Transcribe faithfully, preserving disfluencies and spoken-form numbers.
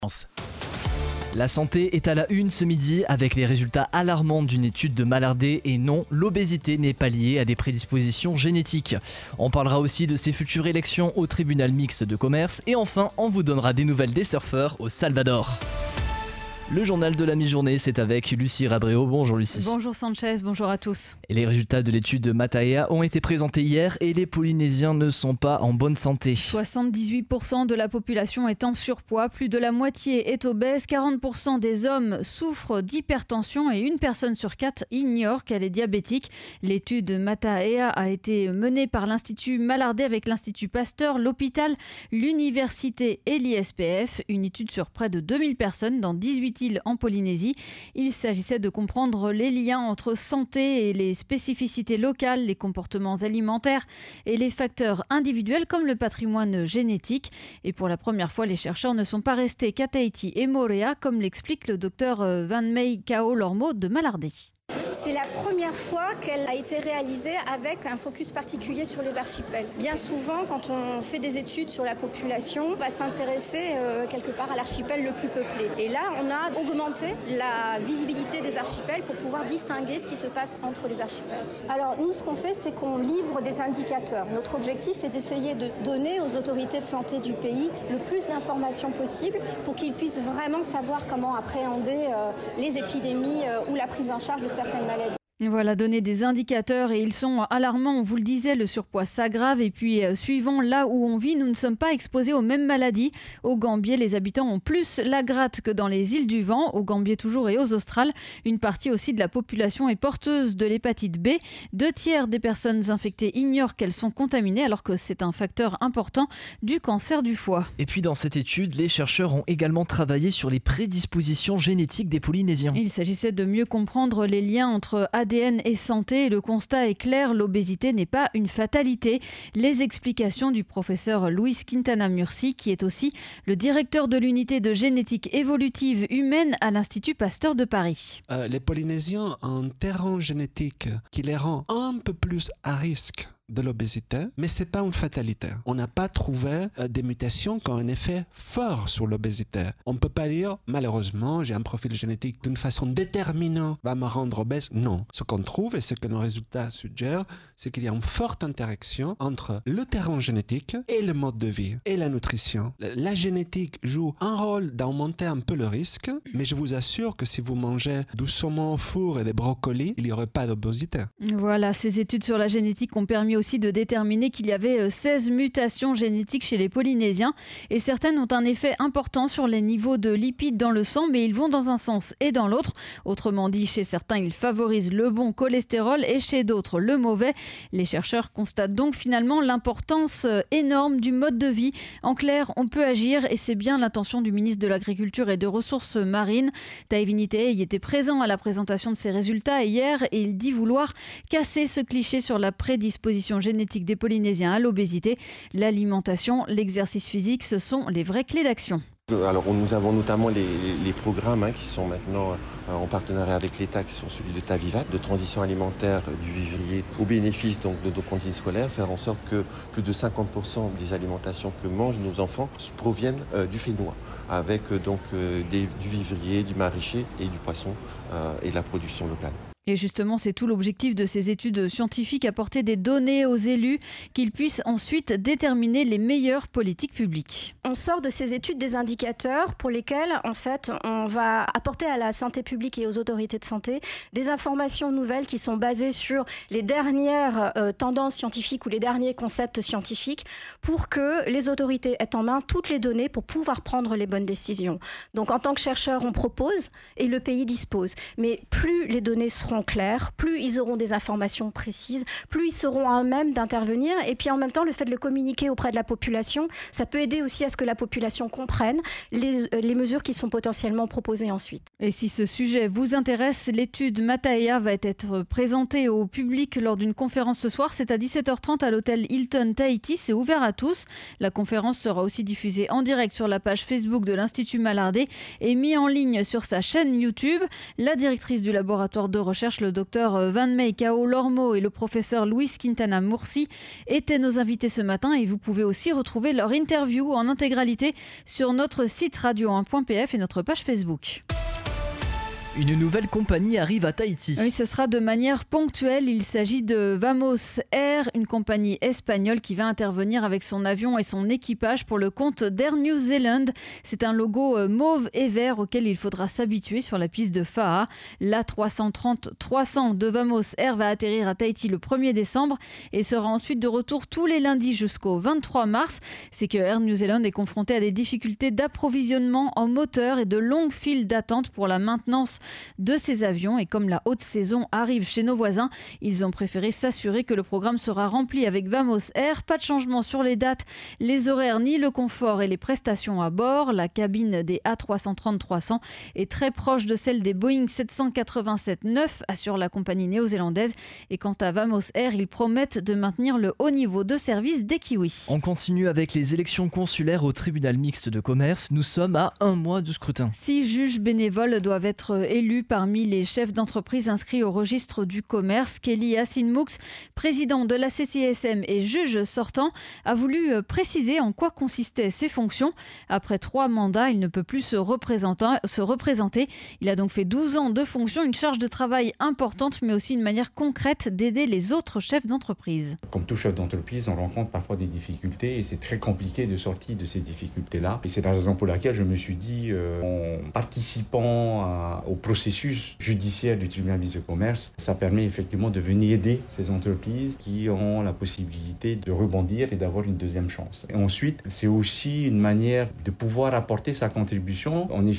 La santé est à la une ce midi avec les résultats alarmants d'une étude de Malardé et non, l'obésité n'est pas liée à des prédispositions génétiques. On parlera aussi de ses futures élections au tribunal mixte de commerce et enfin on vous donnera des nouvelles des surfeurs au Salvador. Le journal de la mi-journée, c'est avec Lucie Rabréau. Bonjour Lucie. Bonjour Sanchez, bonjour à tous. Et les résultats de l'étude de Mataea ont été présentés hier et les Polynésiens ne sont pas en bonne santé. soixante-dix-huit pour cent de la population est en surpoids, plus de la moitié est obèse, quarante pour cent des hommes souffrent d'hypertension et une personne sur quatre ignore qu'elle est diabétique. L'étude Mataea a été menée par l'Institut Malardé avec l'Institut Pasteur, l'hôpital, l'université et l'I S P F. Une étude sur près de deux mille personnes dans dix-huit en Polynésie. Il s'agissait de comprendre les liens entre santé et les spécificités locales, les comportements alimentaires et les facteurs individuels comme le patrimoine génétique. Et pour la première fois, les chercheurs ne sont pas restés qu'à Tahiti et Moorea, comme l'explique le docteur Van Mei Kao Lormo de Malardé. C'est la première fois qu'elle a été réalisée avec un focus particulier sur les archipels. Bien souvent, quand on fait des études sur la population, on va s'intéresser euh, quelque part à l'archipel le plus peuplé. Et là, on a augmenté la visibilité des archipels pour pouvoir distinguer ce qui se passe entre les archipels. Alors nous, ce qu'on fait, c'est qu'on livre des indicateurs. Notre objectif est d'essayer de donner aux autorités de santé du pays le plus d'informations possible pour qu'ils puissent vraiment savoir comment appréhender euh, les épidémies euh, ou la prise en charge de certaines maladies. Voilà, donner des indicateurs et ils sont alarmants, on vous le disait, le surpoids s'aggrave et puis euh, suivant là où on vit, nous ne sommes pas exposés aux mêmes maladies. Au Gambier, les habitants ont plus la gratte que dans les îles du Vent, au Gambier toujours et aux Australes. Une partie aussi de la population est porteuse de l'hépatite B. Deux tiers des personnes infectées ignorent qu'elles sont contaminées alors que c'est un facteur important du cancer du foie. Et puis dans cette étude, les chercheurs ont également travaillé sur les prédispositions génétiques des Polynésiens. Il s'agissait de mieux comprendre les liens entre A D N et santé. Le constat est clair, l'obésité n'est pas une fatalité. Les explications du professeur Luis Quintana Murci, qui est aussi le directeur de l'unité de génétique évolutive humaine à l'Institut Pasteur de Paris. Euh, les Polynésiens ont un terrain génétique qui les rend un peu plus à risque de l'obésité, mais ce n'est pas une fatalité. On n'a pas trouvé euh, des mutations qui ont un effet fort sur l'obésité. On ne peut pas dire, malheureusement, j'ai un profil génétique d'une façon déterminante va me rendre obèse. Non. Ce qu'on trouve et ce que nos résultats suggèrent, c'est qu'il y a une forte interaction entre le terrain génétique et le mode de vie et la nutrition. La génétique joue un rôle d'augmenter un peu le risque, mais je vous assure que si vous mangez du saumon au four et des brocolis, il n'y aurait pas d'obésité. Voilà, ces études sur la génétique ont permis aussi de déterminer qu'il y avait seize mutations génétiques chez les Polynésiens et certaines ont un effet important sur les niveaux de lipides dans le sang, mais ils vont dans un sens et dans l'autre. Autrement dit, chez certains, ils favorisent le bon cholestérol et chez d'autres, le mauvais. Les chercheurs constatent donc finalement l'importance énorme du mode de vie. En clair, on peut agir et c'est bien l'intention du ministre de l'Agriculture et des Ressources marines. Taivinite y était présent à la présentation de ses résultats hier et il dit vouloir casser ce cliché sur la prédisposition génétique des Polynésiens à l'obésité. L'alimentation, l'exercice physique, ce sont les vraies clés d'action. Alors nous avons notamment les, les programmes hein, qui sont maintenant euh, en partenariat avec l'État, qui sont celui de Tavivat, de transition alimentaire du vivrier au bénéfice donc, de nos cantines scolaires, faire en sorte que plus de cinquante pour cent des alimentations que mangent nos enfants proviennent euh, du Fénois, avec euh, donc euh, des, du vivrier, du maraîcher et du poisson euh, et de la production locale. Et justement, c'est tout l'objectif de ces études scientifiques, apporter des données aux élus qu'ils puissent ensuite déterminer les meilleures politiques publiques. On sort de ces études des indicateurs pour lesquels, en fait, on va apporter à la santé publique et aux autorités de santé des informations nouvelles qui sont basées sur les dernières euh, tendances scientifiques ou les derniers concepts scientifiques pour que les autorités aient en main toutes les données pour pouvoir prendre les bonnes décisions. Donc, en tant que chercheurs, on propose et le pays dispose. Mais plus les données seront clairs, plus ils auront des informations précises, plus ils seront à même d'intervenir. Et puis en même temps, le fait de le communiquer auprès de la population, ça peut aider aussi à ce que la population comprenne les, les mesures qui sont potentiellement proposées ensuite. Et si ce sujet vous intéresse, l'étude Mataea va être présentée au public lors d'une conférence ce soir. C'est à dix-sept heures trente à l'hôtel Hilton Tahiti. C'est ouvert à tous. La conférence sera aussi diffusée en direct sur la page Facebook de l'Institut Malardé et mise en ligne sur sa chaîne YouTube. La directrice du laboratoire de recherche recherche, le docteur Van May Kao Lormo et le professeur Luis Quintana Murci étaient nos invités ce matin et vous pouvez aussi retrouver leur interview en intégralité sur notre site radio un point p f et notre page Facebook. Une nouvelle compagnie arrive à Tahiti. Oui, ce sera de manière ponctuelle. Il s'agit de Vamos Air, une compagnie espagnole qui va intervenir avec son avion et son équipage pour le compte d'Air New Zealand. C'est un logo mauve et vert auquel il faudra s'habituer sur la piste de Fa'a. L'A trois cent trente trois cents de Vamos Air va atterrir à Tahiti le premier décembre et sera ensuite de retour tous les lundis jusqu'au vingt-trois mars. C'est que Air New Zealand est confronté à des difficultés d'approvisionnement en moteurs et de longues files d'attente pour la maintenance de ces avions, et comme la haute saison arrive chez nos voisins, ils ont préféré s'assurer que le programme sera rempli avec Vamos Air. Pas de changement sur les dates, les horaires ni le confort et les prestations à bord. La cabine des A trois cent trente trois cents est très proche de celle des Boeing sept cent quatre-vingt-sept neuf, assure la compagnie néo-zélandaise, et quant à Vamos Air, ils promettent de maintenir le haut niveau de service des Kiwis. On continue avec les élections consulaires au tribunal mixte de commerce. Nous sommes à un mois du scrutin. Six juges bénévoles doivent être élus parmi les chefs d'entreprise inscrits au registre du commerce. Kelly Hassin-Moux, président de la C C S M et juge sortant, a voulu préciser en quoi consistaient ses fonctions. Après trois mandats, il ne peut plus se représenter. se représenter. Il a donc fait douze ans de fonction, une charge de travail importante, mais aussi une manière concrète d'aider les autres chefs d'entreprise. Comme tout chef d'entreprise, on rencontre parfois des difficultés et c'est très compliqué de sortir de ces difficultés-là. Et c'est la raison pour laquelle je me suis dit, euh, en participant à, au processus judiciaire du tribunal mixte de commerce, ça permet effectivement de venir aider ces entreprises qui ont la possibilité de rebondir et d'avoir une deuxième chance. Et ensuite, c'est aussi une manière de pouvoir apporter sa contribution. On est